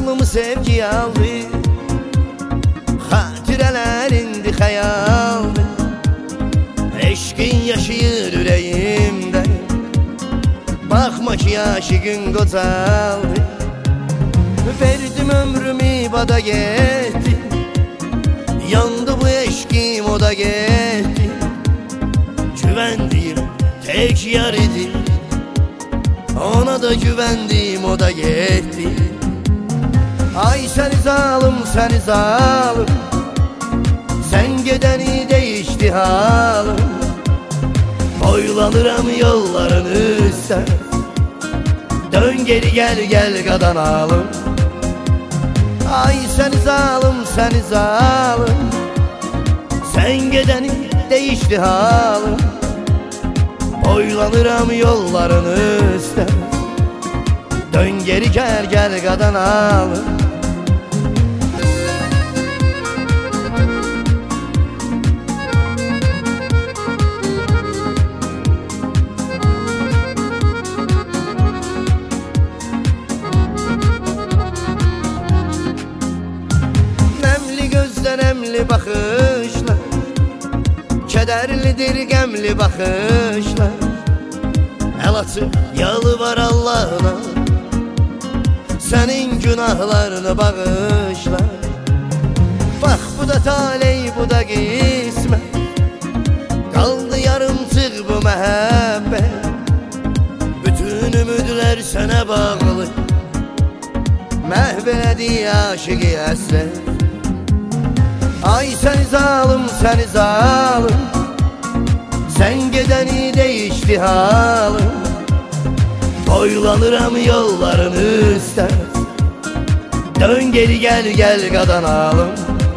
aklımı sevgi aldı, hatirələrindi xəyaldı. Eşqin yaşayır ürəyimdə, baxma ki aşıqın qocaldı. Verdim ömrümü bada getdi, yandı bu eşqim o da getdi. Güvəndim tek yar idi, ona da güvəndim o da getdi. Ay səni zalım, səni zalım, sən gedəni değişdi halım. Boylanıram yolların üstə, dön geri gel gel qadan alım. Ay səni zalım, səni zalım, sən gedəni değişdi halım. Boylanıram yolların üstə, dön geri gel gel qadan alım. Əmli baxışlar, kədərlidir qəmli baxışlar. Əl açıb yalvar Allahına, sənin günahlarını bağışlar. Bax bu da taley, bu da qismət, qaldı yarımçıq bu məhəbbət. Bütün ümidlər sənə bağlı, məhv elədi aşıqı əsrət. Ay səni zalım, səni zalım, sən gedəni değişdi halım. Boylanıram yolların üstə, dön geri gel gel qadan alım.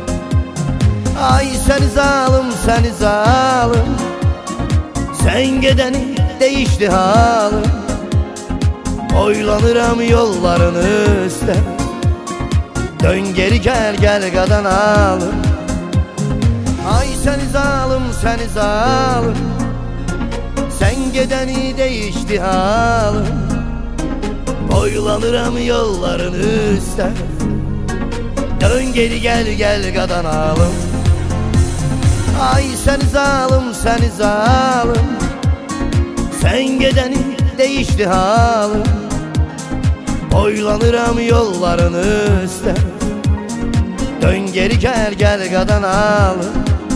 Ay səni zalım, səni zalım, sən gedəni değişdi halım. Boylanıram yolların üstə, dön geri gel gel qadan alım. Ay səni zalım, səni zalım, sən gedəni değişdi halım. Boylanıram yolların üstə, dön geri gel gel qadan alım. Ay səni zalım, səni zalım, sən gedəni değişdi halım. Boylanıram yolların üstə, dön geri gel gel qadan alım.